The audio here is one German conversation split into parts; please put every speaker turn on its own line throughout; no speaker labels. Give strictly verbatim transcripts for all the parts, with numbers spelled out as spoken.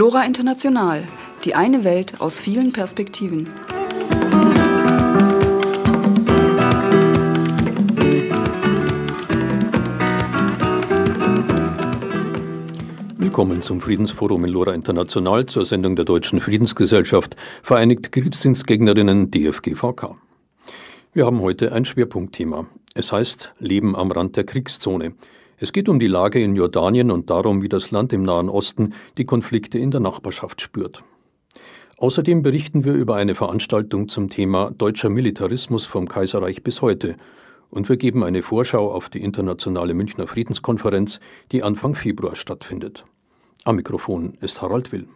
Lora International, die eine Welt aus vielen Perspektiven.
Willkommen zum Friedensforum in Lora International zur Sendung der Deutschen Friedensgesellschaft Vereinigte Kriegsdienstgegnerinnen D F G V K. Wir haben heute ein Schwerpunktthema. Es heißt Leben am Rand der Kriegszone. Es geht um die Lage in Jordanien und darum, wie das Land im Nahen Osten die Konflikte in der Nachbarschaft spürt. Außerdem berichten wir über eine Veranstaltung zum Thema Deutscher Militarismus vom Kaiserreich bis heute. Und wir geben eine Vorschau auf die internationale Münchner Friedenskonferenz, die Anfang Februar stattfindet. Am Mikrofon ist Harald Will.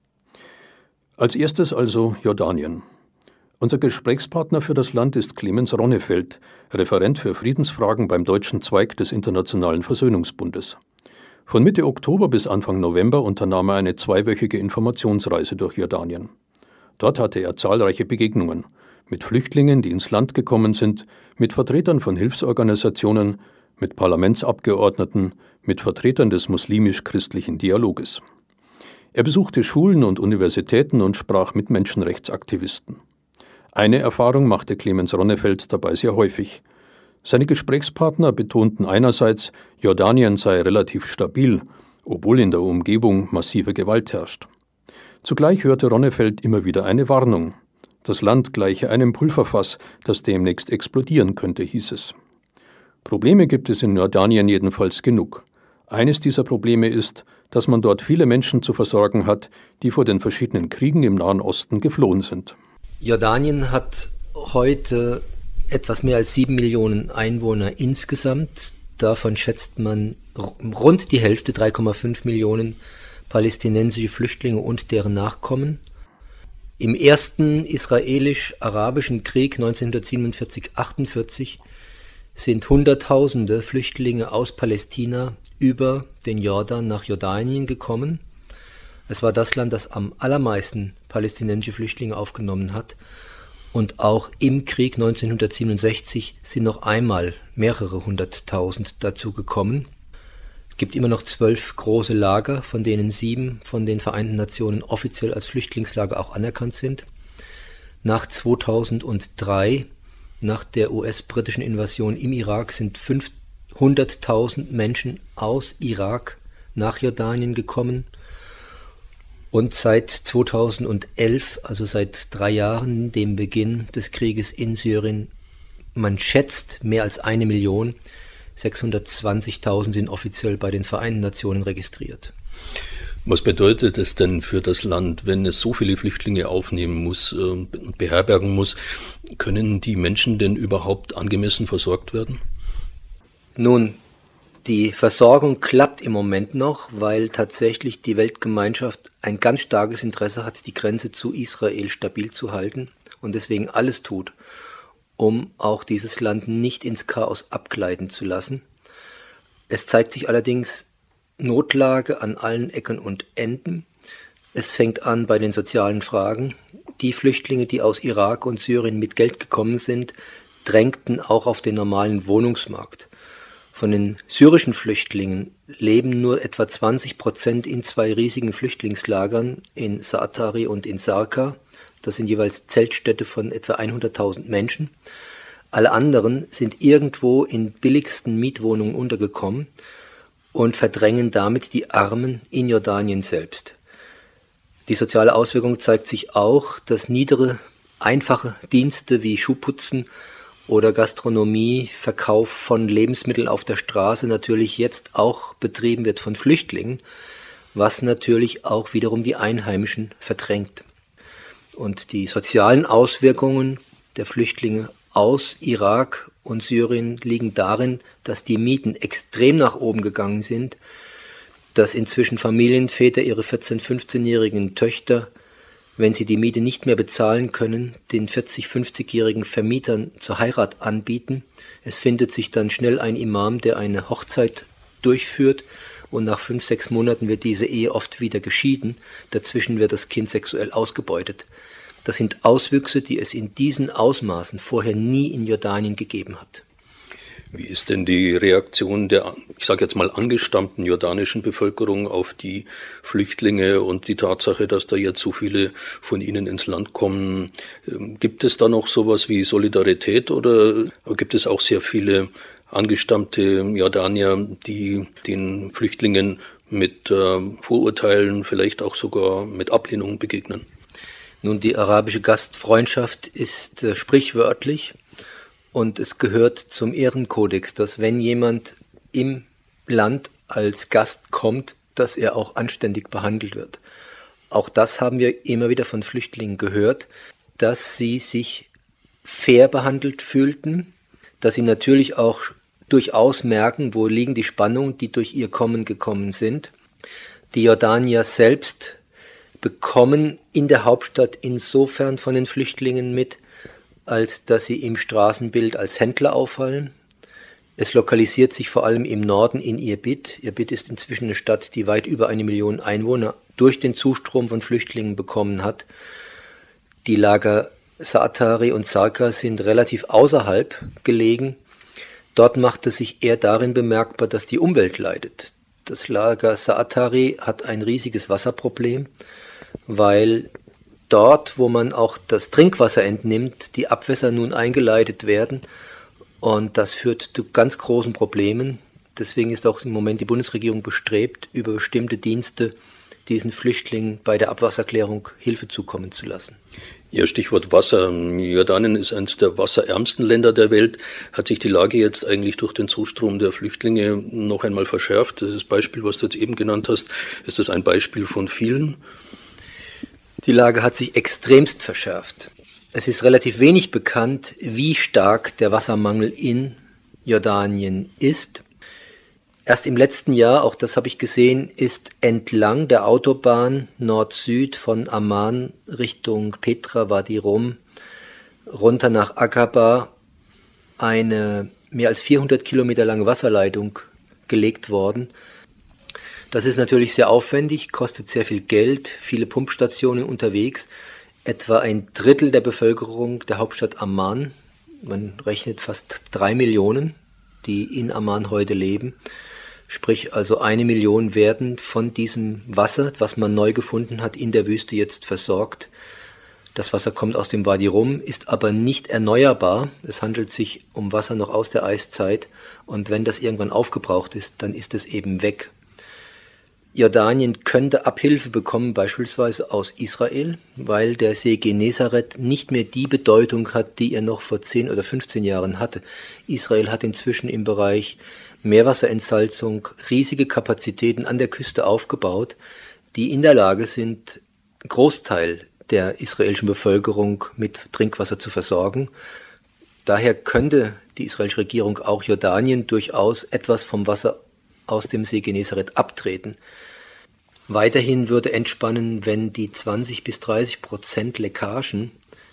Als erstes also Jordanien. Unser Gesprächspartner für das Land ist Clemens Ronnefeld, Referent für Friedensfragen beim deutschen Zweig des Internationalen Versöhnungsbundes. Von Mitte Oktober bis Anfang November unternahm er eine zweiwöchige Informationsreise durch Jordanien. Dort hatte er zahlreiche Begegnungen mit Flüchtlingen, die ins Land gekommen sind, mit Vertretern von Hilfsorganisationen, mit Parlamentsabgeordneten, mit Vertretern des muslimisch-christlichen Dialoges. Er besuchte Schulen und Universitäten und sprach mit Menschenrechtsaktivisten. Eine Erfahrung machte Clemens Ronnefeld dabei sehr häufig. Seine Gesprächspartner betonten einerseits, Jordanien sei relativ stabil, obwohl in der Umgebung massive Gewalt herrscht. Zugleich hörte Ronnefeld immer wieder eine Warnung. Das Land gleiche einem Pulverfass, das demnächst explodieren könnte, hieß es. Probleme gibt es in Jordanien jedenfalls genug. Eines dieser Probleme ist, dass man dort viele Menschen zu versorgen hat, die vor den verschiedenen Kriegen im Nahen Osten geflohen sind.
Jordanien hat heute etwas mehr als sieben Millionen Einwohner insgesamt. Davon schätzt man rund die Hälfte, drei Komma fünf Millionen palästinensische Flüchtlinge und deren Nachkommen. Im ersten israelisch-arabischen Krieg neunzehnhundertsiebenundvierzig achtundvierzig sind Hunderttausende Flüchtlinge aus Palästina über den Jordan nach Jordanien gekommen. Es war das Land, das am allermeisten palästinensische Flüchtlinge aufgenommen hat. Und auch im Krieg neunzehnhundertsiebenundsechzig sind noch einmal mehrere hunderttausend dazu gekommen. Es gibt immer noch zwölf große Lager, von denen sieben von den Vereinten Nationen offiziell als Flüchtlingslager auch anerkannt sind. Nach zweitausenddrei, nach der U S-britischen Invasion im Irak, sind fünfhunderttausend Menschen aus Irak nach Jordanien gekommen. Und seit zweitausendelf, also seit drei Jahren, dem Beginn des Krieges in Syrien, man schätzt mehr als eine Million, sechshundertzwanzigtausend sind offiziell bei den Vereinten Nationen registriert.
Was bedeutet es denn für das Land, wenn es so viele Flüchtlinge aufnehmen muss und beherbergen muss? Können die Menschen denn überhaupt angemessen versorgt werden?
Nun, die Versorgung klappt im Moment noch, weil tatsächlich die Weltgemeinschaft ein ganz starkes Interesse hat, die Grenze zu Israel stabil zu halten und deswegen alles tut, um auch dieses Land nicht ins Chaos abgleiten zu lassen. Es zeigt sich allerdings Notlage an allen Ecken und Enden. Es fängt an bei den sozialen Fragen. Die Flüchtlinge, die aus Irak und Syrien mit Geld gekommen sind, drängten auch auf den normalen Wohnungsmarkt. Von den syrischen Flüchtlingen leben nur etwa zwanzig Prozent in zwei riesigen Flüchtlingslagern in Saatari und in Sarka. Das sind jeweils Zeltstädte von etwa hunderttausend Menschen. Alle anderen sind irgendwo in billigsten Mietwohnungen untergekommen und verdrängen damit die Armen in Jordanien selbst. Die soziale Auswirkung zeigt sich auch, dass niedere, einfache Dienste wie Schuhputzen oder Gastronomie, Verkauf von Lebensmitteln auf der Straße natürlich jetzt auch betrieben wird von Flüchtlingen, was natürlich auch wiederum die Einheimischen verdrängt. Und die sozialen Auswirkungen der Flüchtlinge aus Irak und Syrien liegen darin, dass die Mieten extrem nach oben gegangen sind, dass inzwischen Familienväter ihre vierzehn-, fünfzehnjährigen Töchter, wenn sie die Miete nicht mehr bezahlen können, den vierzig-, fünfzigjährigen Vermietern zur Heirat anbieten. Es findet sich dann schnell ein Imam, der eine Hochzeit durchführt und nach fünf, sechs Monaten wird diese Ehe oft wieder geschieden. Dazwischen wird das Kind sexuell ausgebeutet. Das sind Auswüchse, die es in diesen Ausmaßen vorher nie in Jordanien gegeben hat.
Wie ist denn die Reaktion der, ich sage jetzt mal, angestammten jordanischen Bevölkerung auf die Flüchtlinge und die Tatsache, dass da jetzt so viele von ihnen ins Land kommen? Gibt es da noch sowas wie Solidarität oder gibt es auch sehr viele angestammte Jordanier, die den Flüchtlingen mit äh, Vorurteilen, vielleicht auch sogar mit Ablehnung begegnen?
Nun, die arabische Gastfreundschaft ist äh, sprichwörtlich. Und es gehört zum Ehrenkodex, dass wenn jemand im Land als Gast kommt, dass er auch anständig behandelt wird. Auch das haben wir immer wieder von Flüchtlingen gehört, dass sie sich fair behandelt fühlten, dass sie natürlich auch durchaus merken, wo liegen die Spannungen, die durch ihr Kommen gekommen sind. Die Jordanier selbst bekommen in der Hauptstadt insofern von den Flüchtlingen mit, als dass sie im Straßenbild als Händler auffallen. Es lokalisiert sich vor allem im Norden in Irbid. Irbid ist inzwischen eine Stadt, die weit über eine Million Einwohner durch den Zustrom von Flüchtlingen bekommen hat. Die Lager Zaatari und Sarka sind relativ außerhalb gelegen. Dort macht es sich eher darin bemerkbar, dass die Umwelt leidet. Das Lager Zaatari hat ein riesiges Wasserproblem, weil dort, wo man auch das Trinkwasser entnimmt, die Abwässer nun eingeleitet werden und das führt zu ganz großen Problemen. Deswegen ist auch im Moment die Bundesregierung bestrebt, über bestimmte Dienste diesen Flüchtlingen bei der Abwasserklärung Hilfe zukommen zu lassen.
Ja, Stichwort Wasser. Jordanien ist eines der wasserärmsten Länder der Welt. Hat sich die Lage jetzt eigentlich durch den Zustrom der Flüchtlinge noch einmal verschärft? Das Beispiel, was du jetzt eben genannt hast, ist das ein Beispiel von vielen? Die Lage hat sich extremst verschärft. Es ist relativ wenig bekannt, wie stark der Wassermangel in Jordanien ist. Erst im letzten Jahr, auch das habe ich gesehen, ist entlang der Autobahn Nord-Süd von Amman Richtung Petra, Wadi Rum, runter nach Aqaba eine mehr als vierhundert Kilometer lange Wasserleitung gelegt worden. Das ist natürlich sehr aufwendig, kostet sehr viel Geld, viele Pumpstationen unterwegs. Etwa ein Drittel der Bevölkerung der Hauptstadt Amman, man rechnet fast drei Millionen, die in Amman heute leben. Sprich also eine Million werden von diesem Wasser, was man neu gefunden hat, in der Wüste jetzt versorgt. Das Wasser kommt aus dem Wadi Rum, ist aber nicht erneuerbar. Es handelt sich um Wasser noch aus der Eiszeit und wenn das irgendwann aufgebraucht ist, dann ist es eben weg. Jordanien könnte Abhilfe bekommen, beispielsweise aus Israel, weil der See Genezareth nicht mehr die Bedeutung hat, die er noch vor zehn oder fünfzehn Jahren hatte. Israel hat inzwischen im Bereich Meerwasserentsalzung riesige Kapazitäten an der Küste aufgebaut, die in der Lage sind, einen Großteil der israelischen Bevölkerung mit Trinkwasser zu versorgen. Daher könnte die israelische Regierung auch Jordanien durchaus etwas vom Wasser aus dem See Genezareth abtreten. Weiterhin würde entspannen, wenn die zwanzig bis dreißig Prozent Leckagen,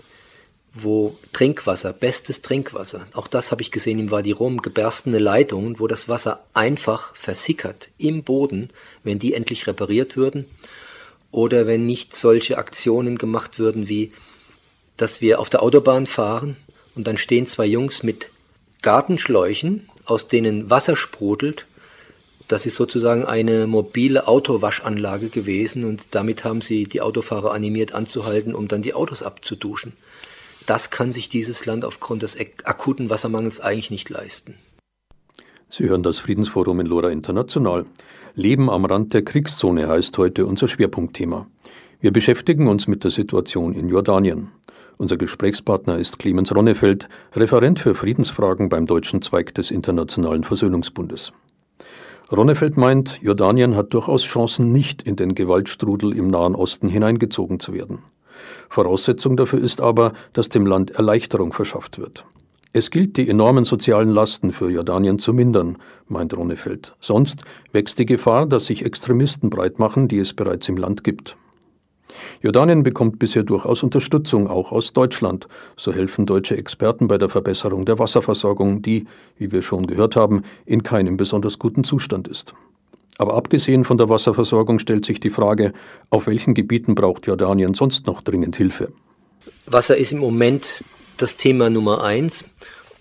wo Trinkwasser, bestes Trinkwasser, auch das habe ich gesehen im Wadi Rum, geberstene Leitungen, wo das Wasser einfach versickert im Boden, wenn die endlich repariert würden oder wenn nicht solche Aktionen gemacht würden, wie dass wir auf der Autobahn fahren und dann stehen zwei Jungs mit Gartenschläuchen, aus denen Wasser sprudelt. Das ist sozusagen eine mobile Autowaschanlage gewesen und damit haben sie die Autofahrer animiert anzuhalten, um dann die Autos abzuduschen. Das kann sich dieses Land aufgrund des akuten Wassermangels eigentlich nicht leisten. Sie hören das Friedensforum in LoRa International. Leben am Rand der Kriegszone heißt heute unser Schwerpunktthema. Wir beschäftigen uns mit der Situation in Jordanien. Unser Gesprächspartner ist Clemens Ronnefeld, Referent für Friedensfragen beim deutschen Zweig des Internationalen Versöhnungsbundes. Ronnefeld meint, Jordanien hat durchaus Chancen, nicht in den Gewaltstrudel im Nahen Osten hineingezogen zu werden. Voraussetzung dafür ist aber, dass dem Land Erleichterung verschafft wird. Es gilt, die enormen sozialen Lasten für Jordanien zu mindern, meint Ronnefeld. Sonst wächst die Gefahr, dass sich Extremisten breit machen, die es bereits im Land gibt. Jordanien bekommt bisher durchaus Unterstützung, auch aus Deutschland. So helfen deutsche Experten bei der Verbesserung der Wasserversorgung, die, wie wir schon gehört haben, in keinem besonders guten Zustand ist. Aber abgesehen von der Wasserversorgung stellt sich die Frage, auf welchen Gebieten braucht Jordanien sonst noch dringend Hilfe?
Wasser ist im Moment das Thema Nummer eins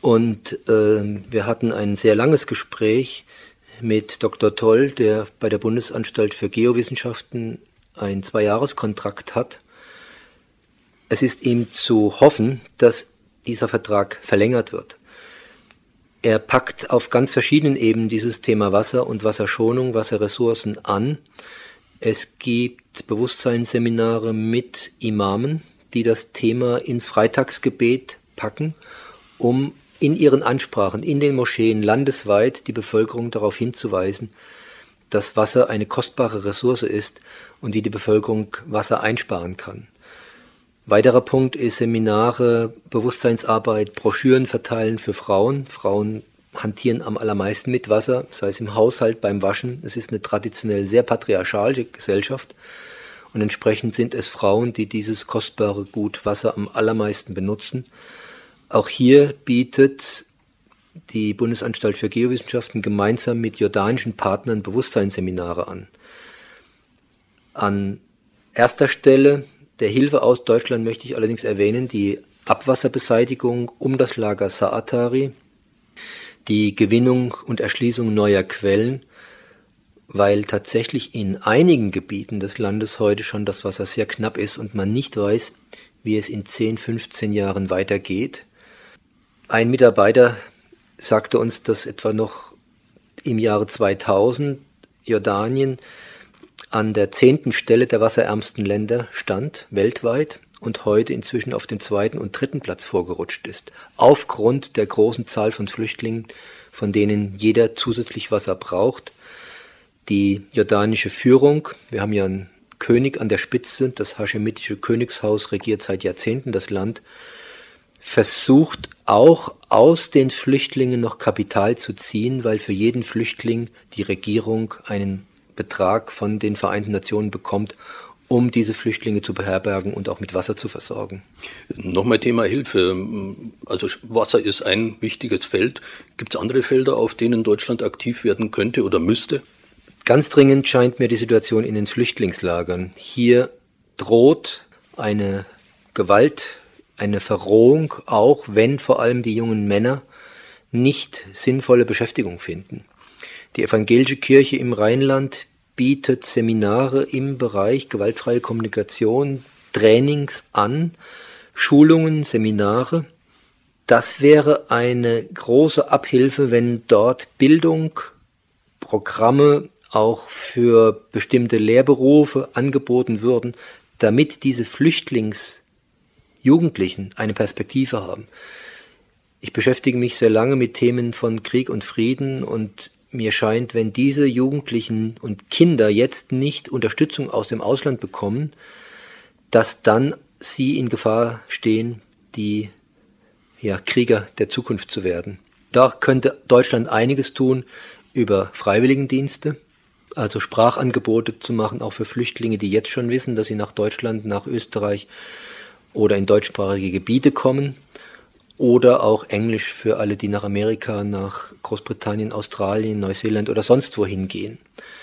Und äh, wir hatten ein sehr langes Gespräch mit Doktor Toll, der bei der Bundesanstalt für Geowissenschaften einen Zweijahreskontrakt hat. Es ist ihm zu hoffen, dass dieser Vertrag verlängert wird. Er packt auf ganz verschiedenen Ebenen dieses Thema Wasser und Wasserschonung, Wasserressourcen an. Es gibt Bewusstseinsseminare mit Imamen, die das Thema ins Freitagsgebet packen, um in ihren Ansprachen, in den Moscheen landesweit die Bevölkerung darauf hinzuweisen, dass Wasser eine kostbare Ressource ist und wie die Bevölkerung Wasser einsparen kann. Weiterer Punkt ist Seminare, Bewusstseinsarbeit, Broschüren verteilen für Frauen. Frauen hantieren am allermeisten mit Wasser, sei es im Haushalt, beim Waschen. Es ist eine traditionell sehr patriarchale Gesellschaft und entsprechend sind es Frauen, die dieses kostbare Gut Wasser am allermeisten benutzen. Auch hier bietet die Bundesanstalt für Geowissenschaften gemeinsam mit jordanischen Partnern Bewusstseinsseminare an. An erster Stelle der Hilfe aus Deutschland möchte ich allerdings erwähnen die Abwasserbeseitigung um das Lager Sa'atari, die Gewinnung und Erschließung neuer Quellen, weil tatsächlich in einigen Gebieten des Landes heute schon das Wasser sehr knapp ist und man nicht weiß, wie es in zehn, fünfzehn Jahren weitergeht. Ein Mitarbeiter sagte uns, dass etwa noch im Jahre zweitausend Jordanien an der zehnten Stelle der wasserärmsten Länder stand, weltweit, und heute inzwischen auf dem zweiten und dritten Platz vorgerutscht ist, aufgrund der großen Zahl von Flüchtlingen, von denen jeder zusätzlich Wasser braucht. Die jordanische Führung, wir haben ja einen König an der Spitze, das haschemitische Königshaus regiert seit Jahrzehnten das Land, versucht auch aus den Flüchtlingen noch Kapital zu ziehen, weil für jeden Flüchtling die Regierung einen Betrag von den Vereinten Nationen bekommt, um diese Flüchtlinge zu beherbergen und auch mit Wasser zu versorgen.
Nochmal Thema Hilfe. Also Wasser ist ein wichtiges Feld. Gibt es andere Felder, auf denen Deutschland aktiv werden könnte oder müsste?
Ganz dringend scheint mir die Situation in den Flüchtlingslagern. Hier droht eine Gewalt, eine Verrohung, auch wenn vor allem die jungen Männer nicht sinnvolle Beschäftigung finden. Die evangelische Kirche im Rheinland bietet Seminare im Bereich gewaltfreie Kommunikation, Trainings an, Schulungen, Seminare. Das wäre eine große Abhilfe, wenn dort Bildung, Programme auch für bestimmte Lehrberufe angeboten würden, damit diese Flüchtlingsjugendlichen eine Perspektive haben. Ich beschäftige mich sehr lange mit Themen von Krieg und Frieden und mir scheint, wenn diese Jugendlichen und Kinder jetzt nicht Unterstützung aus dem Ausland bekommen, dass dann sie in Gefahr stehen, die ja, Krieger der Zukunft zu werden. Da könnte Deutschland einiges tun über Freiwilligendienste, also Sprachangebote zu machen, auch für Flüchtlinge, die jetzt schon wissen, dass sie nach Deutschland, nach Österreich oder in deutschsprachige Gebiete kommen. Oder auch Englisch für alle, die nach Amerika, nach Großbritannien, Australien, Neuseeland oder sonst wohin gehen.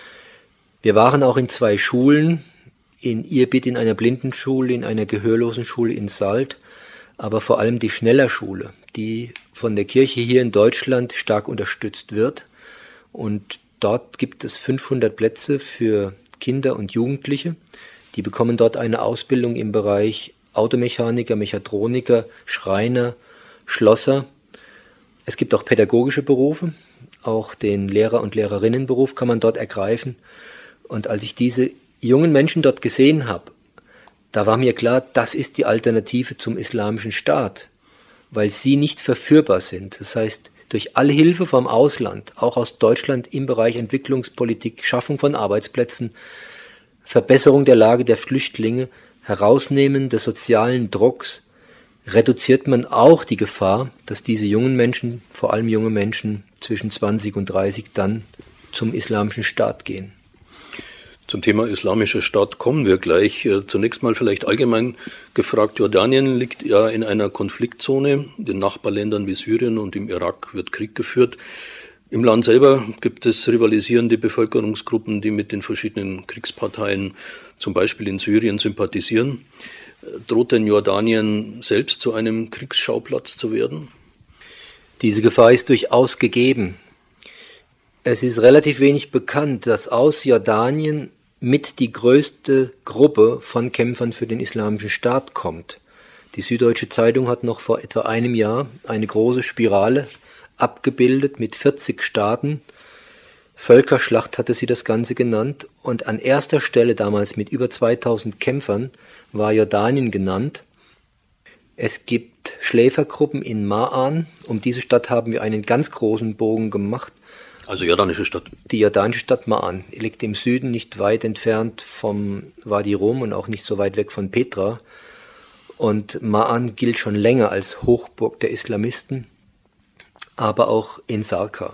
Wir waren auch in zwei Schulen, in Irbit in einer Blindenschule, in einer Gehörlosenschule in Salt, aber vor allem die Schnellerschule, die von der Kirche hier in Deutschland stark unterstützt wird. Und dort gibt es fünfhundert Plätze für Kinder und Jugendliche. Die bekommen dort eine Ausbildung im Bereich Automechaniker, Mechatroniker, Schreiner, Schlosser. Es gibt auch pädagogische Berufe, auch den Lehrer- und Lehrerinnenberuf kann man dort ergreifen. Und als ich diese jungen Menschen dort gesehen habe, da war mir klar, das ist die Alternative zum Islamischen Staat, weil sie nicht verführbar sind. Das heißt, durch alle Hilfe vom Ausland, auch aus Deutschland im Bereich Entwicklungspolitik, Schaffung von Arbeitsplätzen, Verbesserung der Lage der Flüchtlinge, Herausnehmen des sozialen Drucks, reduziert man auch die Gefahr, dass diese jungen Menschen, vor allem junge Menschen zwischen zwanzig und dreißig, dann zum Islamischen Staat gehen.
Zum Thema Islamischer Staat kommen wir gleich. Zunächst mal vielleicht allgemein gefragt, Jordanien liegt ja in einer Konfliktzone, in den Nachbarländern wie Syrien und im Irak wird Krieg geführt. Im Land selber gibt es rivalisierende Bevölkerungsgruppen, die mit den verschiedenen Kriegsparteien zum Beispiel in Syrien sympathisieren. Droht denn Jordanien selbst zu einem Kriegsschauplatz zu werden?
Diese Gefahr ist durchaus gegeben. Es ist relativ wenig bekannt, dass aus Jordanien mit die größte Gruppe von Kämpfern für den Islamischen Staat kommt. Die Süddeutsche Zeitung hat noch vor etwa einem Jahr eine große Spirale abgebildet mit vierzig Staaten. Völkerschlacht hatte sie das Ganze genannt. Und an erster Stelle damals mit über zweitausend Kämpfern war Jordanien genannt. Es gibt Schläfergruppen in Ma'an. Um diese Stadt haben wir einen ganz großen Bogen gemacht.
Also jordanische Stadt.
Die jordanische Stadt Ma'an liegt im Süden, nicht weit entfernt vom Wadi Rum und auch nicht so weit weg von Petra. Und Ma'an gilt schon länger als Hochburg der Islamisten, aber auch in Sarqa.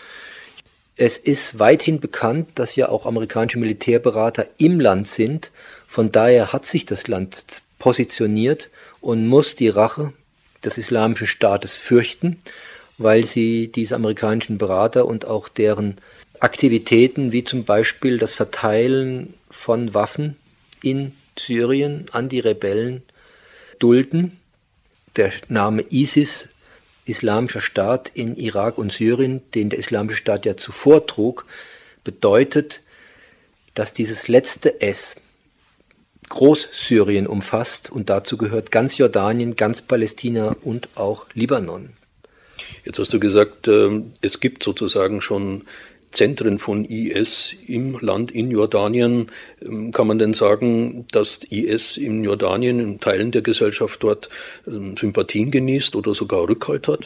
Es ist weithin bekannt, dass ja auch amerikanische Militärberater im Land sind. Von daher hat sich das Land positioniert und muss die Rache des Islamischen Staates fürchten, weil sie diese amerikanischen Berater und auch deren Aktivitäten, wie zum Beispiel das Verteilen von Waffen in Syrien an die Rebellen, dulden. Der Name ISIS, Islamischer Staat in Irak und Syrien, den der Islamische Staat ja zuvor trug, bedeutet, dass dieses letzte S Großsyrien umfasst und dazu gehört ganz Jordanien, ganz Palästina und auch Libanon.
Jetzt hast du gesagt, es gibt sozusagen schon Zentren von I S im Land, in Jordanien. Kann man denn sagen, dass I S in Jordanien, in Teilen der Gesellschaft dort, Sympathien genießt oder sogar Rückhalt hat?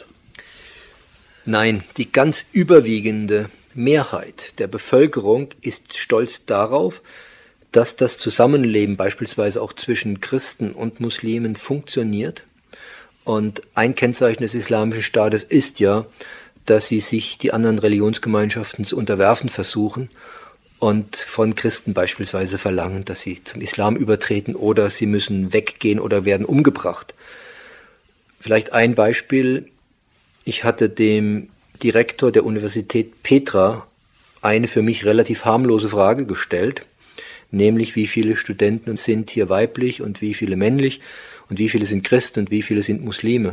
Nein, die ganz überwiegende Mehrheit der Bevölkerung ist stolz darauf, dass das Zusammenleben beispielsweise auch zwischen Christen und Muslimen funktioniert. Und ein Kennzeichen des Islamischen Staates ist ja, dass sie sich die anderen Religionsgemeinschaften zu unterwerfen versuchen und von Christen beispielsweise verlangen, dass sie zum Islam übertreten oder sie müssen weggehen oder werden umgebracht. Vielleicht ein Beispiel. Ich hatte dem Direktor der Universität Petra eine für mich relativ harmlose Frage gestellt, nämlich wie viele Studenten sind hier weiblich und wie viele männlich und wie viele sind Christen und wie viele sind Muslime.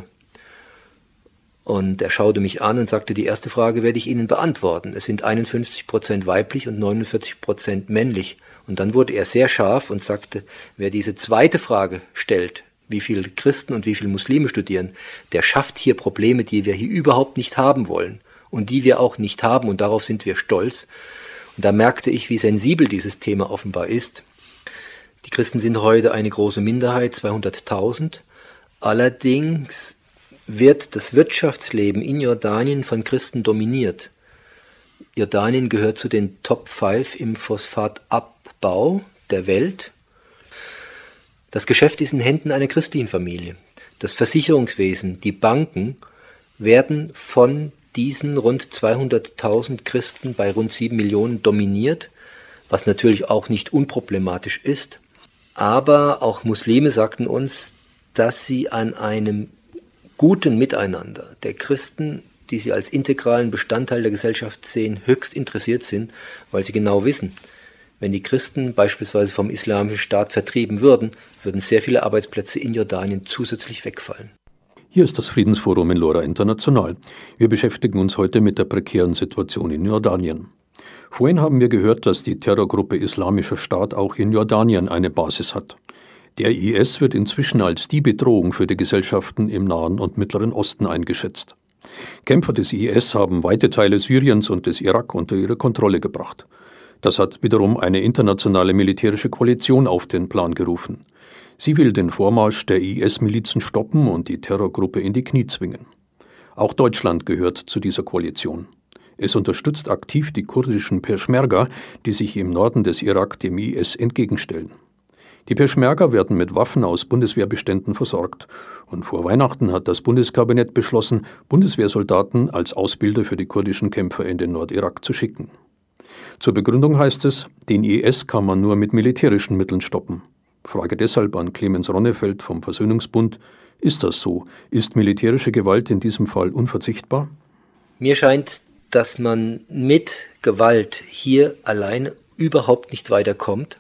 Und er schaute mich an und sagte, die erste Frage werde ich Ihnen beantworten. Es sind einundfünfzig Prozent weiblich und neunundvierzig Prozent männlich. Und dann wurde er sehr scharf und sagte, wer diese zweite Frage stellt, wie viele Christen und wie viele Muslime studieren, der schafft hier Probleme, die wir hier überhaupt nicht haben wollen und die wir auch nicht haben und darauf sind wir stolz. Und da merkte ich, wie sensibel dieses Thema offenbar ist. Die Christen sind heute eine große Minderheit, zweihunderttausend. Allerdings wird das Wirtschaftsleben in Jordanien von Christen dominiert. Jordanien gehört zu den Top fünf im Phosphatabbau der Welt. Das Geschäft ist in Händen einer christlichen Familie. Das Versicherungswesen, die Banken werden von diesen rund zweihunderttausend Christen bei rund sieben Millionen dominiert, was natürlich auch nicht unproblematisch ist. Aber auch Muslime sagten uns, dass sie an einem guten Miteinander der Christen, die sie als integralen Bestandteil der Gesellschaft sehen, höchst interessiert sind, weil sie genau wissen, wenn die Christen beispielsweise vom Islamischen Staat vertrieben würden, würden sehr viele Arbeitsplätze in Jordanien zusätzlich wegfallen.
Hier ist das Friedensforum in Lora International. Wir beschäftigen uns heute mit der prekären Situation in Jordanien. Vorhin haben wir gehört, dass die Terrorgruppe Islamischer Staat auch in Jordanien eine Basis hat. Der I S wird inzwischen als die Bedrohung für die Gesellschaften im Nahen und Mittleren Osten eingeschätzt. Kämpfer des I S haben weite Teile Syriens und des Irak unter ihre Kontrolle gebracht. Das hat wiederum eine internationale militärische Koalition auf den Plan gerufen. Sie will den Vormarsch der I S-Milizen stoppen und die Terrorgruppe in die Knie zwingen. Auch Deutschland gehört zu dieser Koalition. Es unterstützt aktiv die kurdischen Peschmerga, die sich im Norden des Irak dem I S entgegenstellen. Die Peschmerga werden mit Waffen aus Bundeswehrbeständen versorgt. Und vor Weihnachten hat das Bundeskabinett beschlossen, Bundeswehrsoldaten als Ausbilder für die kurdischen Kämpfer in den Nordirak zu schicken. Zur Begründung heißt es, den I S kann man nur mit militärischen Mitteln stoppen. Frage deshalb an Clemens Ronnefeld vom Versöhnungsbund, ist das so? Ist militärische Gewalt in diesem Fall unverzichtbar?
Mir scheint, dass man mit Gewalt hier alleine überhaupt nicht weiterkommt.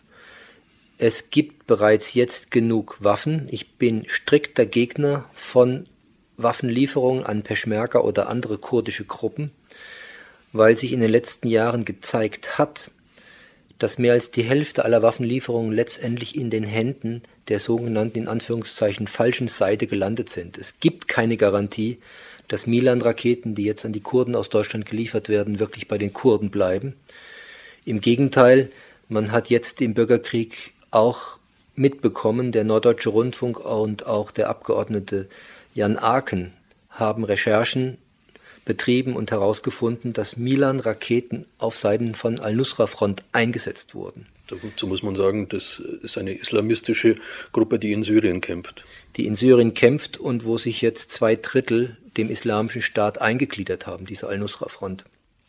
Es gibt bereits jetzt genug Waffen. Ich bin strikter Gegner von Waffenlieferungen an Peschmerga oder andere kurdische Gruppen, weil sich in den letzten Jahren gezeigt hat, dass mehr als die Hälfte aller Waffenlieferungen letztendlich in den Händen der sogenannten, in Anführungszeichen, falschen Seite gelandet sind. Es gibt keine Garantie, dass Milan-Raketen, die jetzt an die Kurden aus Deutschland geliefert werden, wirklich bei den Kurden bleiben. Im Gegenteil, man hat jetzt im Bürgerkrieg auch mitbekommen, der Norddeutsche Rundfunk und auch der Abgeordnete Jan Aken haben Recherchen betrieben und herausgefunden, dass Milan-Raketen auf Seiten von Al-Nusra-Front eingesetzt wurden.
Dazu muss man sagen, das ist eine islamistische Gruppe, die in Syrien kämpft.
Die in Syrien kämpft und wo sich jetzt zwei Drittel dem Islamischen Staat eingegliedert haben, diese Al-Nusra-Front.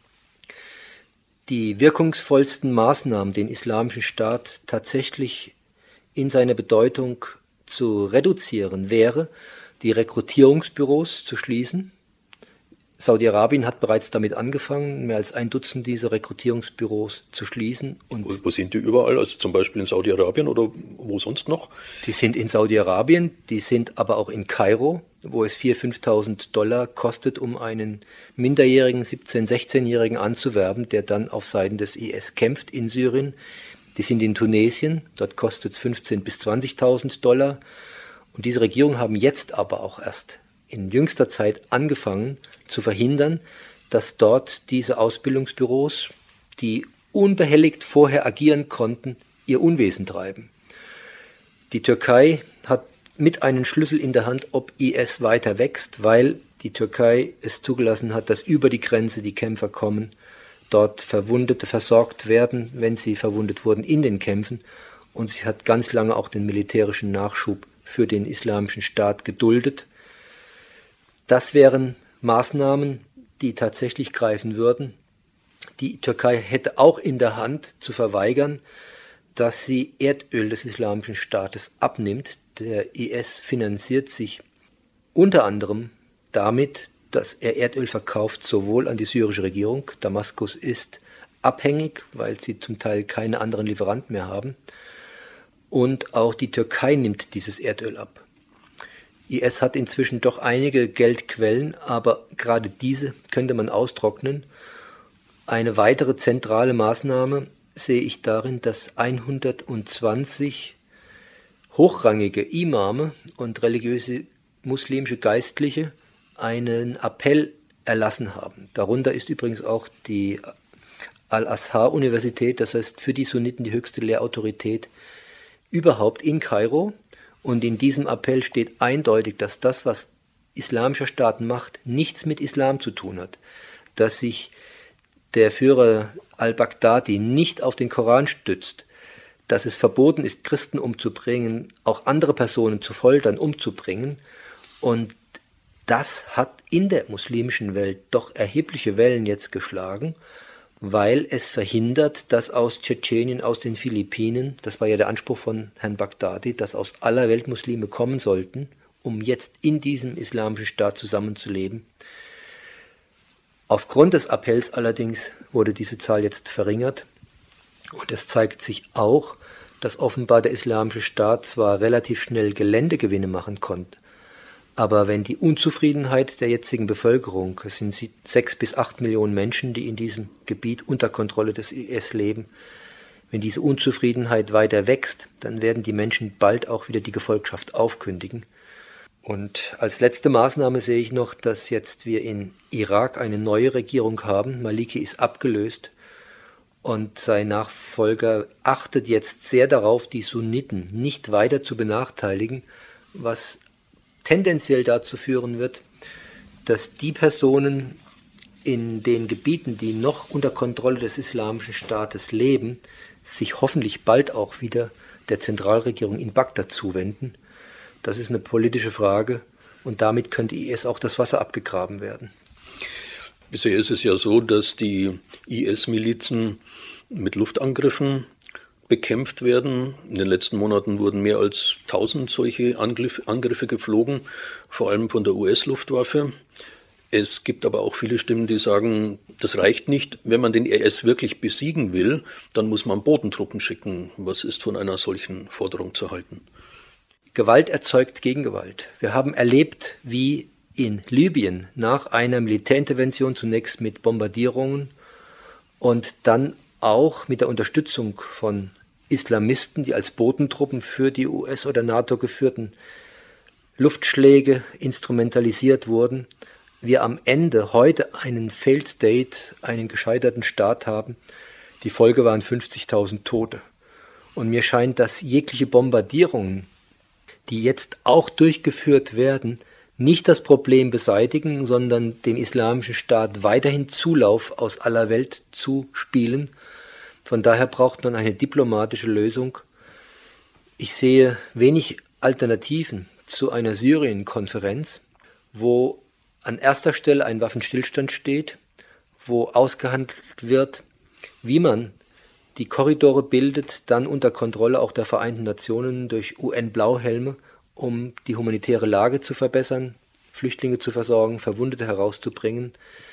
Die wirkungsvollsten Maßnahmen, den Islamischen Staat tatsächlich in seiner Bedeutung zu reduzieren, wäre, die Rekrutierungsbüros zu schließen. Saudi-Arabien hat bereits damit angefangen, mehr als ein Dutzend dieser Rekrutierungsbüros zu schließen. Und
wo, wo sind die überall? Also zum Beispiel in Saudi-Arabien oder wo sonst noch?
Die sind in Saudi-Arabien, die sind aber auch in Kairo, wo es viertausend, fünftausend Dollar kostet, um einen minderjährigen, siebzehn-, sechzehnjährigen anzuwerben, der dann auf Seiten des I S kämpft in Syrien. Die sind in Tunesien, dort kostet es fünfzehntausend bis zwanzigtausend Dollar. Und diese Regierungen haben jetzt aber auch erst in jüngster Zeit angefangen zu verhindern, dass dort diese Ausbildungsbüros, die unbehelligt vorher agieren konnten, ihr Unwesen treiben. Die Türkei hat mit einem Schlüssel in der Hand, ob I S weiter wächst, weil die Türkei es zugelassen hat, dass über die Grenze die Kämpfer kommen, dort Verwundete versorgt werden, wenn sie verwundet wurden in den Kämpfen. Und sie hat ganz lange auch den militärischen Nachschub für den Islamischen Staat geduldet. Das wären Maßnahmen, die tatsächlich greifen würden. Die Türkei hätte auch in der Hand zu verweigern, dass sie Erdöl des Islamischen Staates abnimmt. Der I S finanziert sich unter anderem damit, dass er Erdöl verkauft, sowohl an die syrische Regierung. Damaskus ist abhängig, weil sie zum Teil keine anderen Lieferanten mehr haben. Und auch die Türkei nimmt dieses Erdöl ab. I S hat inzwischen doch einige Geldquellen, aber gerade diese könnte man austrocknen. Eine weitere zentrale Maßnahme sehe ich darin, dass hundertzwanzig hochrangige Imame und religiöse muslimische Geistliche einen Appell erlassen haben. Darunter ist übrigens auch die Al-Azhar-Universität, das heißt für die Sunniten die höchste Lehrautorität überhaupt in Kairo. Und in diesem Appell steht eindeutig, dass das, was Islamischer Staat macht, nichts mit Islam zu tun hat. Dass sich der Führer al-Baghdadi nicht auf den Koran stützt, dass es verboten ist, Christen umzubringen, auch andere Personen zu foltern, umzubringen. Und das hat in der muslimischen Welt doch erhebliche Wellen jetzt geschlagen, weil es verhindert, dass aus Tschetschenien, aus den Philippinen, das war ja der Anspruch von Herrn Baghdadi, dass aus aller Welt Muslime kommen sollten, um jetzt in diesem islamischen Staat zusammenzuleben. Aufgrund des Appells allerdings wurde diese Zahl jetzt verringert und es zeigt sich auch, dass offenbar der Islamische Staat zwar relativ schnell Geländegewinne machen konnte, aber wenn die Unzufriedenheit der jetzigen Bevölkerung, es sind sechs bis acht Millionen Menschen, die in diesem Gebiet unter Kontrolle des I S leben, wenn diese Unzufriedenheit weiter wächst, dann werden die Menschen bald auch wieder die Gefolgschaft aufkündigen. Und als letzte Maßnahme sehe ich noch, dass jetzt wir in Irak eine neue Regierung haben. Maliki ist abgelöst und sein Nachfolger achtet jetzt sehr darauf, die Sunniten nicht weiter zu benachteiligen, was tendenziell dazu führen wird, dass die Personen in den Gebieten, die noch unter Kontrolle des Islamischen Staates leben, sich hoffentlich bald auch wieder der Zentralregierung in Bagdad zuwenden. Das ist eine politische Frage und damit könnte I S auch das Wasser abgegraben werden.
Bisher ist es ja so, dass die I S-Milizen mit Luftangriffen bekämpft werden. In den letzten Monaten wurden mehr als tausend solche Angriff, Angriffe geflogen, vor allem von der U S-Luftwaffe. Es gibt aber auch viele Stimmen, die sagen, das reicht nicht. Wenn man den I S wirklich besiegen will, dann muss man Bodentruppen schicken. Was ist von einer solchen Forderung zu halten?
Gewalt erzeugt Gegengewalt. Wir haben erlebt, wie in Libyen nach einer Militärintervention zunächst mit Bombardierungen und dann auch mit der Unterstützung von Islamisten, die als Bodentruppen für die U S- oder NATO geführten Luftschläge instrumentalisiert wurden, wir am Ende heute einen Failed State, einen gescheiterten Staat haben. Die Folge waren fünfzigtausend Tote. Und mir scheint, dass jegliche Bombardierungen, die jetzt auch durchgeführt werden, nicht das Problem beseitigen, sondern dem Islamischen Staat weiterhin Zulauf aus aller Welt zuspielen. Von daher braucht man eine diplomatische Lösung. Ich sehe wenig Alternativen zu einer Syrien-Konferenz, wo an erster Stelle ein Waffenstillstand steht, wo ausgehandelt wird, wie man die Korridore bildet, dann unter Kontrolle auch der Vereinten Nationen durch U N-Blauhelme, um die humanitäre Lage zu verbessern, Flüchtlinge zu versorgen, Verwundete herauszubringen.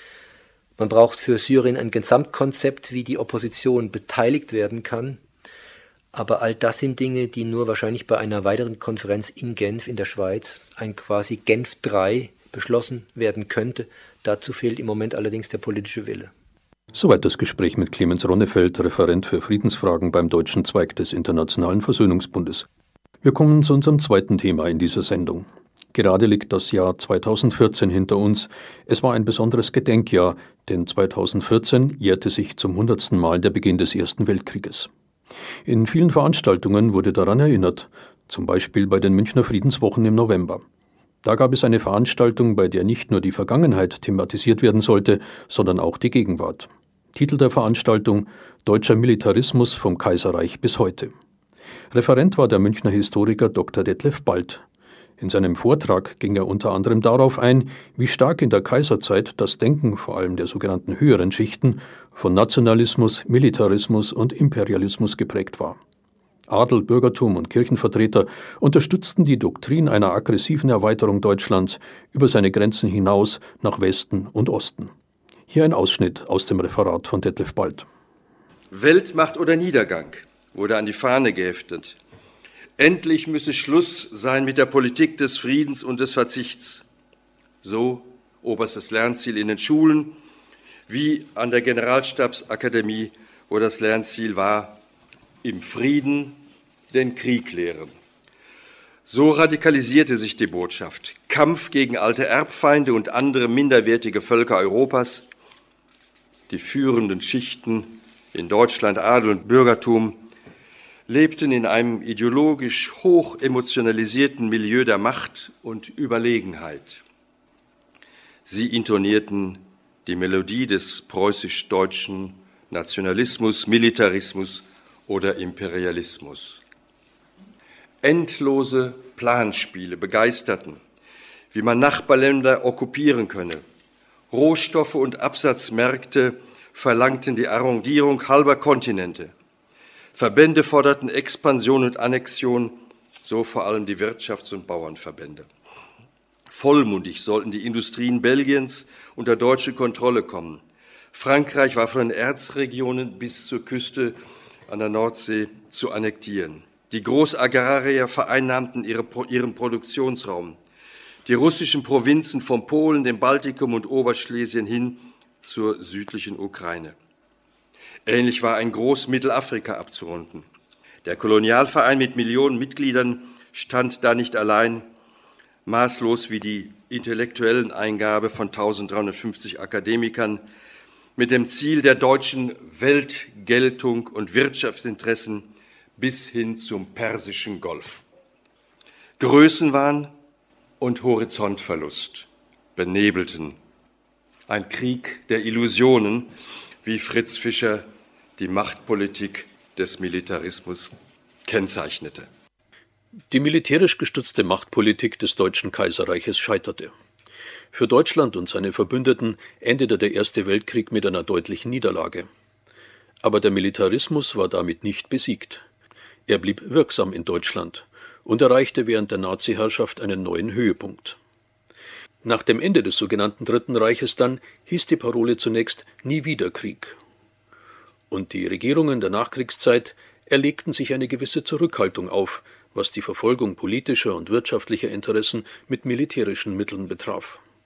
Man braucht für Syrien ein Gesamtkonzept, wie die Opposition beteiligt werden kann. Aber all das sind Dinge, die nur wahrscheinlich bei einer weiteren Konferenz in Genf in der Schweiz, ein quasi Genf drei, beschlossen werden könnte. Dazu fehlt im Moment allerdings der politische Wille.
Soweit das Gespräch mit Clemens Ronnefeld, Referent für Friedensfragen beim deutschen Zweig des Internationalen Versöhnungsbundes. Wir kommen zu unserem zweiten Thema in dieser Sendung. Gerade liegt das Jahr zweitausendvierzehn hinter uns. Es war ein besonderes Gedenkjahr, denn zweitausendvierzehn jährte sich zum hundertsten Mal der Beginn des Ersten Weltkrieges. In vielen Veranstaltungen wurde daran erinnert, zum Beispiel bei den Münchner Friedenswochen im November. Da gab es eine Veranstaltung, bei der nicht nur die Vergangenheit thematisiert werden sollte, sondern auch die Gegenwart. Titel der Veranstaltung: Deutscher Militarismus vom Kaiserreich bis heute. Referent war der Münchner Historiker Doktor Detlef Bald. In seinem Vortrag ging er unter anderem darauf ein, wie stark in der Kaiserzeit das Denken vor allem der sogenannten höheren Schichten von Nationalismus, Militarismus und Imperialismus geprägt war. Adel, Bürgertum und Kirchenvertreter unterstützten die Doktrin einer aggressiven Erweiterung Deutschlands über seine Grenzen hinaus nach Westen und Osten. Hier ein Ausschnitt aus dem Referat von Detlef Bald.
Weltmacht oder Niedergang wurde an die Fahne geheftet. Endlich müsse Schluss sein mit der Politik des Friedens und des Verzichts. So oberstes Lernziel in den Schulen wie an der Generalstabsakademie, wo das Lernziel war: im Frieden den Krieg lehren. So radikalisierte sich die Botschaft. Kampf gegen alte Erbfeinde und andere minderwertige Völker Europas. Die führenden Schichten in Deutschland, Adel und Bürgertum, lebten in einem ideologisch hoch emotionalisierten Milieu der Macht und Überlegenheit. Sie intonierten die Melodie des preußisch-deutschen Nationalismus, Militarismus oder Imperialismus. Endlose Planspiele begeisterten, wie man Nachbarländer okkupieren könne. Rohstoffe und Absatzmärkte verlangten die Arrondierung halber Kontinente. Verbände forderten Expansion und Annexion, so vor allem die Wirtschafts- und Bauernverbände. Vollmundig sollten die Industrien Belgiens unter deutsche Kontrolle kommen. Frankreich war von den Erzregionen bis zur Küste an der Nordsee zu annektieren. Die Großagrarier vereinnahmten ihre, ihren Produktionsraum. Die russischen Provinzen von Polen, dem Baltikum und Oberschlesien hin zur südlichen Ukraine. Ähnlich war ein Großmittelafrika abzurunden. Der Kolonialverein mit Millionen Mitgliedern stand da nicht allein, maßlos wie die intellektuellen Eingabe von eintausenddreihundertfünfzig Akademikern mit dem Ziel der deutschen Weltgeltung und Wirtschaftsinteressen bis hin zum Persischen Golf. Größenwahn und Horizontverlust benebelten. Ein Krieg der Illusionen, wie Fritz Fischer die Machtpolitik des Militarismus kennzeichnete.
Die militärisch gestützte Machtpolitik des Deutschen Kaiserreiches scheiterte. Für Deutschland und seine Verbündeten endete der Erste Weltkrieg mit einer deutlichen Niederlage. Aber der Militarismus war damit nicht besiegt. Er blieb wirksam in Deutschland und erreichte während der Nazi-Herrschaft einen neuen Höhepunkt. Nach dem Ende des sogenannten Dritten Reiches dann hieß die Parole zunächst „Nie wieder Krieg". Und die Regierungen der Nachkriegszeit erlegten sich eine gewisse Zurückhaltung auf, was die Verfolgung politischer und wirtschaftlicher Interessen mit militärischen Mitteln betraf.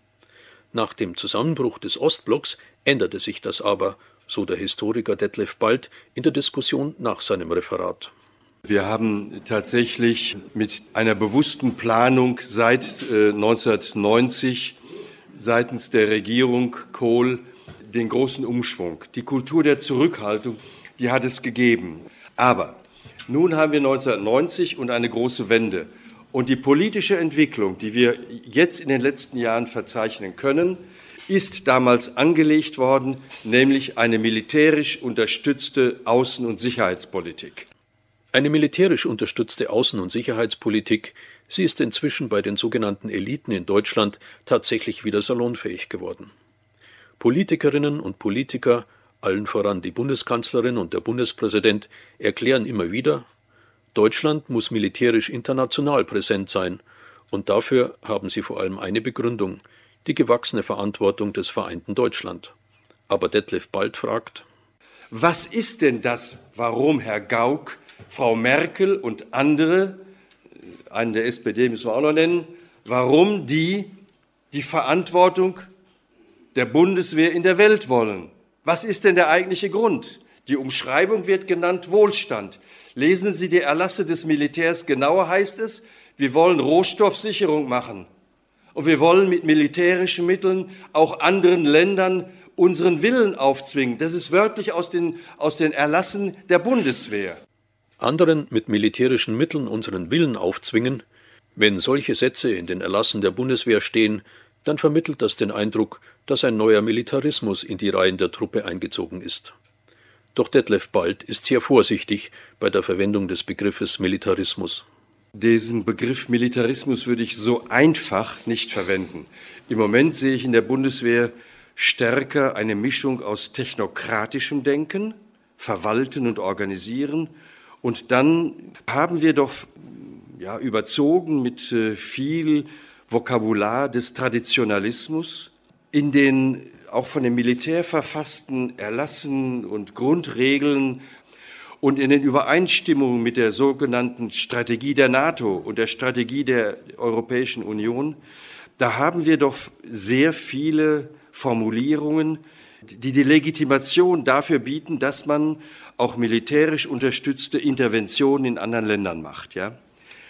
Nach dem Zusammenbruch des Ostblocks änderte sich das aber, so der Historiker Detlef Bald in der Diskussion nach seinem Referat.
Wir haben tatsächlich mit einer bewussten Planung seit äh, neunzehnhundertneunzig seitens der Regierung Kohl den großen Umschwung. Die Kultur der Zurückhaltung, die hat es gegeben. Aber nun haben wir neunzehnhundertneunzig und eine große Wende. Und die politische Entwicklung, die wir jetzt in den letzten Jahren verzeichnen können, ist damals angelegt worden, nämlich eine militärisch unterstützte Außen- und Sicherheitspolitik.
Eine militärisch unterstützte Außen- und Sicherheitspolitik, sie ist inzwischen bei den sogenannten Eliten in Deutschland tatsächlich wieder salonfähig geworden. Politikerinnen und Politiker, allen voran die Bundeskanzlerin und der Bundespräsident, erklären immer wieder, Deutschland muss militärisch international präsent sein, und dafür haben sie vor allem eine Begründung, die gewachsene Verantwortung des vereinten Deutschland. Aber Detlef Bald fragt:
Was ist denn das, warum Herr Gauck, Frau Merkel und andere, einen der S P D müssen wir auch noch nennen, warum die die Verantwortung der Bundeswehr in der Welt wollen? Was ist denn der eigentliche Grund? Die Umschreibung wird genannt Wohlstand. Lesen Sie die Erlasse des Militärs genauer, heißt es, wir wollen Rohstoffsicherung machen. Und wir wollen mit militärischen Mitteln auch anderen Ländern unseren Willen aufzwingen. Das ist wörtlich aus den, aus den Erlassen der Bundeswehr.
Anderen mit militärischen Mitteln unseren Willen aufzwingen? Wenn solche Sätze in den Erlassen der Bundeswehr stehen, dann vermittelt das den Eindruck, dass ein neuer Militarismus in die Reihen der Truppe eingezogen ist. Doch Detlef Bald ist sehr vorsichtig bei der Verwendung des Begriffes Militarismus.
Diesen Begriff Militarismus würde ich so einfach nicht verwenden. Im Moment sehe ich in der Bundeswehr stärker eine Mischung aus technokratischem Denken, Verwalten und Organisieren. Und dann haben wir doch ja, überzogen mit äh, viel Vokabular des Traditionalismus in den auch von dem Militär verfassten Erlassen und Grundregeln und in den Übereinstimmungen mit der sogenannten Strategie der NATO und der Strategie der Europäischen Union, da haben wir doch sehr viele Formulierungen, die die Legitimation dafür bieten, dass man auch militärisch unterstützte Interventionen in anderen Ländern macht. Ja?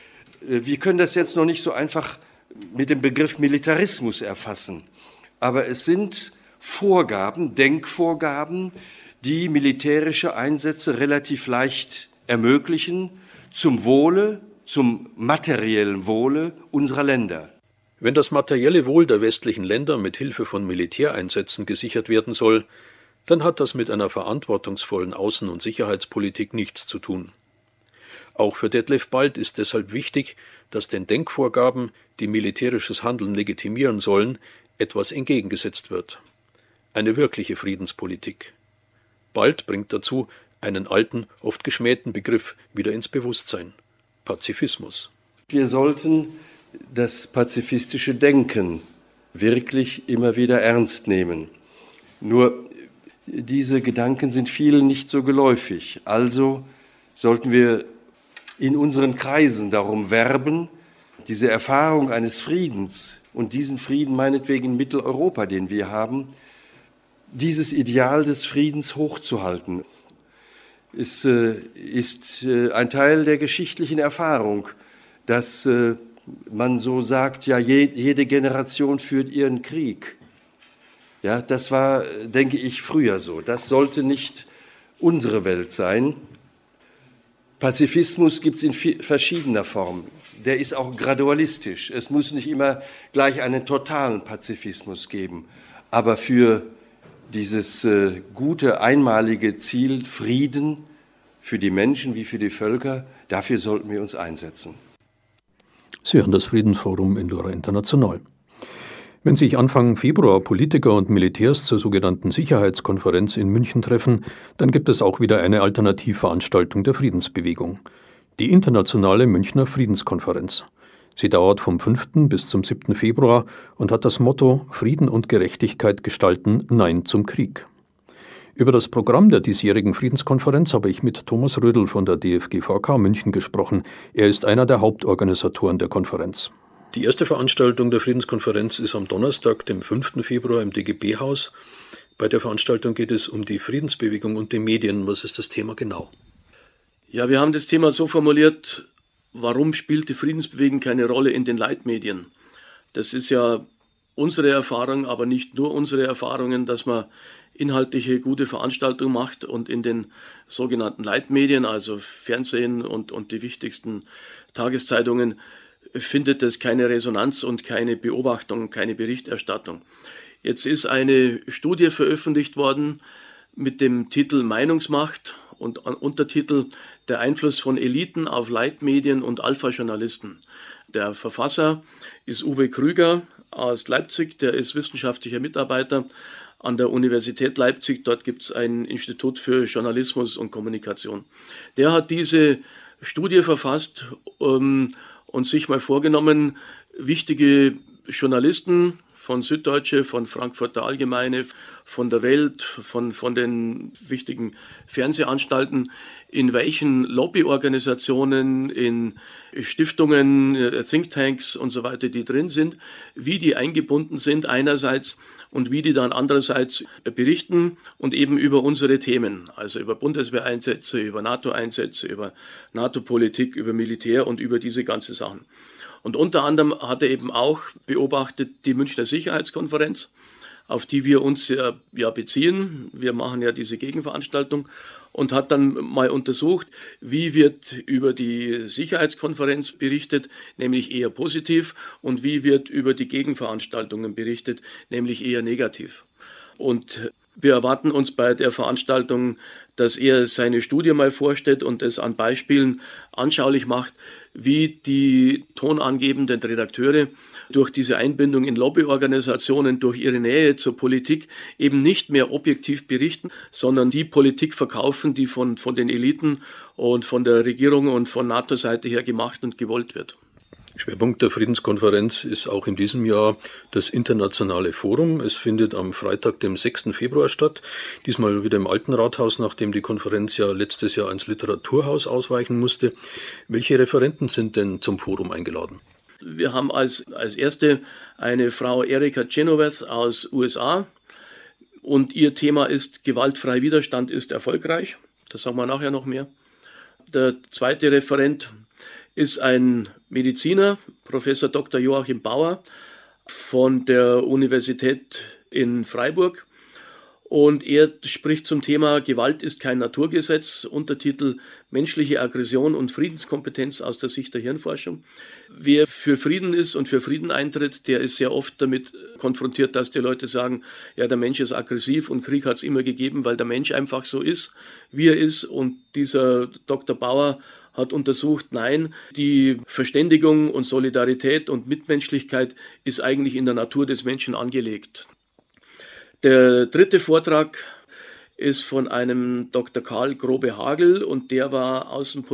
Wir können das jetzt noch nicht so einfach mit dem Begriff Militarismus erfassen, aber es sind Vorgaben, Denkvorgaben, die militärische Einsätze relativ leicht ermöglichen, zum Wohle, zum materiellen Wohle unserer Länder.
Wenn das materielle Wohl der westlichen Länder mit Hilfe von Militäreinsätzen gesichert werden soll, dann hat das mit einer verantwortungsvollen Außen- und Sicherheitspolitik nichts zu tun. Auch für Detlef Bald ist deshalb wichtig, dass den Denkvorgaben, die militärisches Handeln legitimieren sollen, etwas entgegengesetzt wird. Eine wirkliche Friedenspolitik. Bald bringt dazu einen alten, oft geschmähten Begriff wieder ins Bewusstsein: Pazifismus.
Wir sollten das pazifistische Denken wirklich immer wieder ernst nehmen. Nur diese Gedanken sind vielen nicht so geläufig. Also sollten wir in unseren Kreisen darum werben, diese Erfahrung eines Friedens und diesen Frieden meinetwegen in Mitteleuropa, den wir haben, dieses Ideal des Friedens hochzuhalten. Es äh, ist äh, ein Teil der geschichtlichen Erfahrung, dass äh, man so sagt, ja, je, jede Generation führt ihren Krieg. Ja, das war, denke ich, früher so. Das sollte nicht unsere Welt sein. Pazifismus gibt es in verschiedener Form. Der ist auch gradualistisch. Es muss nicht immer gleich einen totalen Pazifismus geben. Aber für dieses äh, gute, einmalige Ziel Frieden für die Menschen wie für die Völker, dafür sollten wir uns einsetzen.
Sie hören das Friedensforum in Lora International. Wenn sich Anfang Februar Politiker und Militärs zur sogenannten Sicherheitskonferenz in München treffen, dann gibt es auch wieder eine Alternativveranstaltung der Friedensbewegung. Die internationale Münchner Friedenskonferenz. Sie dauert vom fünften bis zum siebten Februar und hat das Motto Frieden und Gerechtigkeit gestalten, Nein zum Krieg. Über das Programm der diesjährigen Friedenskonferenz habe ich mit Thomas Rödl von der D F G V K München gesprochen. Er ist einer der Hauptorganisatoren der Konferenz. Die erste Veranstaltung der Friedenskonferenz ist am Donnerstag, dem fünften Februar im D G B-Haus. Bei der Veranstaltung geht es um die Friedensbewegung und die Medien. Was ist das Thema genau?
Ja, wir haben das Thema so formuliert, warum spielt die Friedensbewegung keine Rolle in den Leitmedien? Das ist ja unsere Erfahrung, aber nicht nur unsere Erfahrungen, dass man inhaltliche gute Veranstaltungen macht und in den sogenannten Leitmedien, also Fernsehen und, und die wichtigsten Tageszeitungen, findet es keine Resonanz und keine Beobachtung, keine Berichterstattung. Jetzt ist eine Studie veröffentlicht worden mit dem Titel Meinungsmacht und Untertitel Der Einfluss von Eliten auf Leitmedien und Alpha-Journalisten. Der Verfasser ist Uwe Krüger aus Leipzig, der ist wissenschaftlicher Mitarbeiter an der Universität Leipzig. Dort gibt es ein Institut für Journalismus und Kommunikation. Der hat diese Studie verfasst ähm, und sich mal vorgenommen, wichtige Journalisten von Süddeutsche, von Frankfurter Allgemeine, von der Welt, von, von den wichtigen Fernsehanstalten, in welchen Lobbyorganisationen, in Stiftungen, Thinktanks und so weiter, die drin sind, wie die eingebunden sind einerseits und wie die dann andererseits berichten und eben über unsere Themen, also über Bundeswehreinsätze, über NATO-Einsätze, über NATO-Politik, über Militär und über diese ganzen Sachen. Und unter anderem hat er eben auch beobachtet die Münchner Sicherheitskonferenz, auf die wir uns ja, ja beziehen. Wir machen ja diese Gegenveranstaltung und hat dann mal untersucht, wie wird über die Sicherheitskonferenz berichtet, nämlich eher positiv, und wie wird über die Gegenveranstaltungen berichtet, nämlich eher negativ. Und wir erwarten uns bei der Veranstaltung, dass er seine Studie mal vorstellt und es an Beispielen anschaulich macht, wie die tonangebenden Redakteure durch diese Einbindung in Lobbyorganisationen, durch ihre Nähe zur Politik eben nicht mehr objektiv berichten, sondern die Politik verkaufen, die von, von den Eliten und von der Regierung und von NATO-Seite her gemacht und gewollt wird.
Schwerpunkt der Friedenskonferenz ist auch in diesem Jahr das Internationale Forum. Es findet am Freitag, dem sechsten Februar statt. Diesmal wieder im Alten Rathaus, nachdem die Konferenz ja letztes Jahr ins Literaturhaus ausweichen musste. Welche Referenten sind denn zum Forum eingeladen?
Wir haben als, als erste eine Frau Erika Chenoweth aus U S A und ihr Thema ist gewaltfreier Widerstand ist erfolgreich. Das sagen wir nachher noch mehr. Der zweite Referent ist ein Mediziner, Professor Doktor Joachim Bauer von der Universität in Freiburg. Und er spricht zum Thema Gewalt ist kein Naturgesetz, Untertitel Menschliche Aggression und Friedenskompetenz aus der Sicht der Hirnforschung. Wer für Frieden ist und für Frieden eintritt, der ist sehr oft damit konfrontiert, dass die Leute sagen, ja, der Mensch ist aggressiv und Krieg hat es immer gegeben, weil der Mensch einfach so ist, wie er ist. Und dieser Doktor Bauer hat untersucht, nein, die Verständigung und Solidarität und Mitmenschlichkeit ist eigentlich in der Natur des Menschen angelegt. Der dritte Vortrag ist von einem Doktor Karl Grobe-Hagel und der war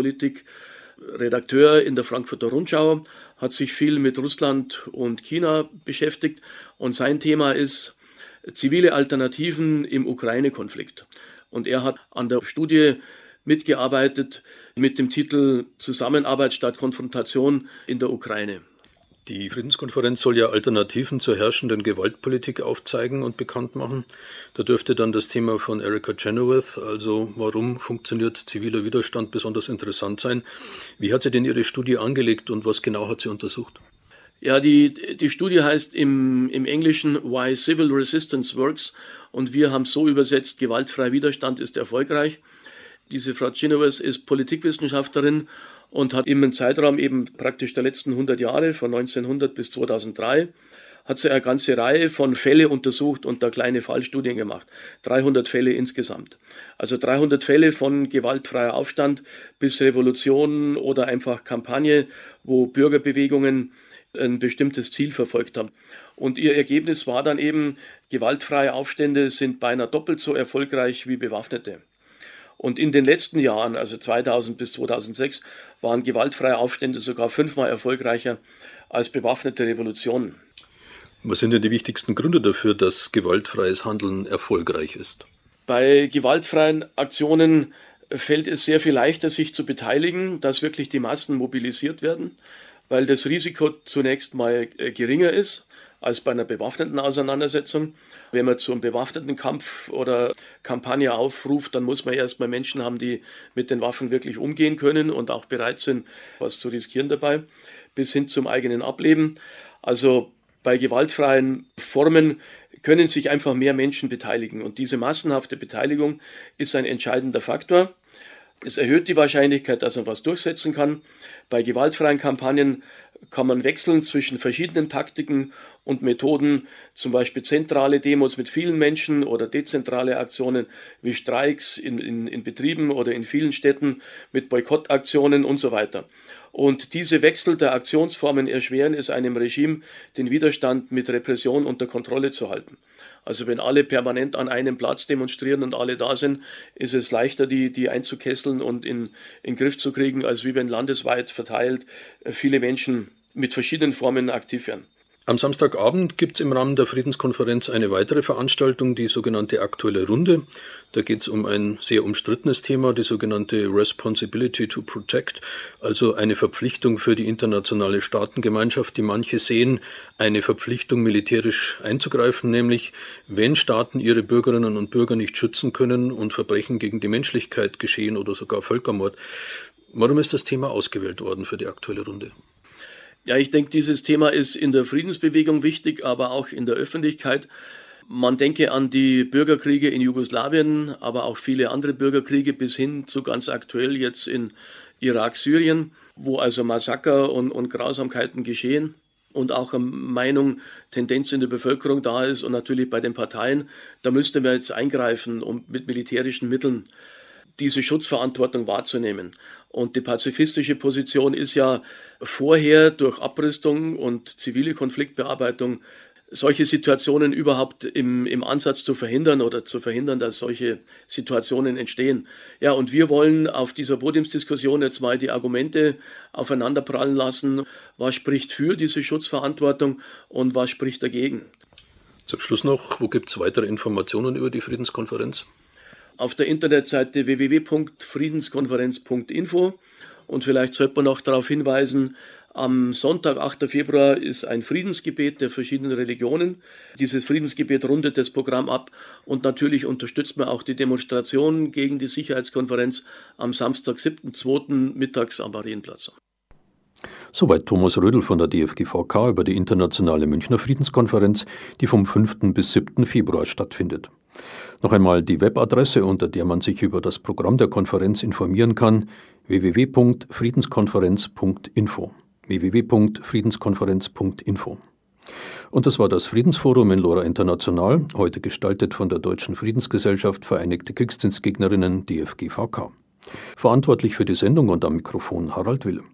Außenpolitik-Redakteur in der Frankfurter Rundschau, hat sich viel mit Russland und China beschäftigt und sein Thema ist zivile Alternativen im Ukraine-Konflikt. Und er hat an der Studie mitgearbeitet mit dem Titel Zusammenarbeit statt Konfrontation in der Ukraine.
Die Friedenskonferenz soll ja Alternativen zur herrschenden Gewaltpolitik aufzeigen und bekannt machen. Da dürfte dann das Thema von Erika Chenoweth, also warum funktioniert ziviler Widerstand, besonders interessant sein. Wie hat sie denn ihre Studie angelegt und was genau hat sie untersucht?
Ja, die, die Studie heißt im, im Englischen Why Civil Resistance Works und wir haben es so übersetzt, gewaltfreier Widerstand ist erfolgreich. Diese Frau Chenoweth ist Politikwissenschaftlerin und hat im Zeitraum eben praktisch der letzten hundert Jahre, von neunzehnhundert bis zweitausenddrei, hat sie eine ganze Reihe von Fälle untersucht und da kleine Fallstudien gemacht. dreihundert Fälle insgesamt. Also dreihundert Fälle von gewaltfreier Aufstand bis Revolution oder einfach Kampagne, wo Bürgerbewegungen ein bestimmtes Ziel verfolgt haben. Und ihr Ergebnis war dann eben, gewaltfreie Aufstände sind beinahe doppelt so erfolgreich wie bewaffnete. Und in den letzten Jahren, also zweitausend bis zweitausendsechs, waren gewaltfreie Aufstände sogar fünfmal erfolgreicher als bewaffnete Revolutionen.
Was sind denn die wichtigsten Gründe dafür, dass gewaltfreies Handeln erfolgreich ist?
Bei gewaltfreien Aktionen fällt es sehr viel leichter, sich zu beteiligen, dass wirklich die Massen mobilisiert werden. weil das Risiko zunächst mal geringer ist als bei einer bewaffneten Auseinandersetzung. Wenn man zu einem bewaffneten Kampf oder Kampagne aufruft, dann muss man erstmal Menschen haben, die mit den Waffen wirklich umgehen können und auch bereit sind, was zu riskieren dabei, bis hin zum eigenen Ableben. Also bei gewaltfreien Formen können sich einfach mehr Menschen beteiligen. Und diese massenhafte Beteiligung ist ein entscheidender Faktor. Es erhöht die Wahrscheinlichkeit, dass man was durchsetzen kann. Bei gewaltfreien Kampagnen kann man wechseln zwischen verschiedenen Taktiken und Methoden, zum Beispiel zentrale Demos mit vielen Menschen oder dezentrale Aktionen wie Streiks in, in, in Betrieben oder in vielen Städten mit Boykottaktionen und so weiter. Und diese Wechsel der Aktionsformen erschweren es einem Regime, den Widerstand mit Repression unter Kontrolle zu halten. Also wenn alle permanent an einem Platz demonstrieren und alle da sind, ist es leichter, die, die einzukesseln und in, in den Griff zu kriegen, als wie wenn landesweit verteilt viele Menschen mit verschiedenen Formen aktiv werden.
Am Samstagabend gibt es im Rahmen der Friedenskonferenz eine weitere Veranstaltung, die sogenannte Aktuelle Runde. Da geht es um ein sehr umstrittenes Thema, die sogenannte Responsibility to Protect, also eine Verpflichtung für die internationale Staatengemeinschaft, die manche sehen, eine Verpflichtung militärisch einzugreifen, nämlich wenn Staaten ihre Bürgerinnen und Bürger nicht schützen können und Verbrechen gegen die Menschlichkeit geschehen oder sogar Völkermord. Warum ist das Thema ausgewählt worden für die Aktuelle Runde?
Ja, ich denke, dieses Thema ist in der Friedensbewegung wichtig, aber auch in der Öffentlichkeit. Man denke an die Bürgerkriege in Jugoslawien, aber auch viele andere Bürgerkriege bis hin zu ganz aktuell jetzt in Irak, Syrien, wo also Massaker und, und Grausamkeiten geschehen und auch eine Meinung, Tendenz in der Bevölkerung da ist und natürlich bei den Parteien. Da müsste man jetzt eingreifen, um mit militärischen Mitteln diese Schutzverantwortung wahrzunehmen. Und die pazifistische Position ist ja vorher durch Abrüstung und zivile Konfliktbearbeitung solche Situationen überhaupt im, im Ansatz zu verhindern oder zu verhindern, dass solche Situationen entstehen. Ja, und wir wollen auf dieser Podiumsdiskussion jetzt mal die Argumente aufeinanderprallen lassen. Was spricht für diese Schutzverantwortung und was spricht dagegen?
Zum Schluss noch, wo gibt es weitere Informationen über die Friedenskonferenz?
Auf der Internetseite w w w punkt friedenskonferenz punkt info und vielleicht sollte man noch darauf hinweisen, am Sonntag, achter Februar, ist ein Friedensgebet der verschiedenen Religionen. Dieses Friedensgebet rundet das Programm ab und natürlich unterstützt man auch die Demonstration gegen die Sicherheitskonferenz am Samstag, siebten zweiten mittags am Marienplatz.
Soweit Thomas Rödl von der D F G V K über die internationale Münchner Friedenskonferenz, die vom fünften bis siebten Februar stattfindet. Noch einmal die Webadresse, unter der man sich über das Programm der Konferenz informieren kann: w w w punkt friedenskonferenz punkt info. w w w punkt friedenskonferenz punkt info. Und das war das Friedensforum in Lora International, heute gestaltet von der Deutschen Friedensgesellschaft Vereinigte Kriegsdienstgegnerinnen D F G V K. Verantwortlich für die Sendung und am Mikrofon Harald Will.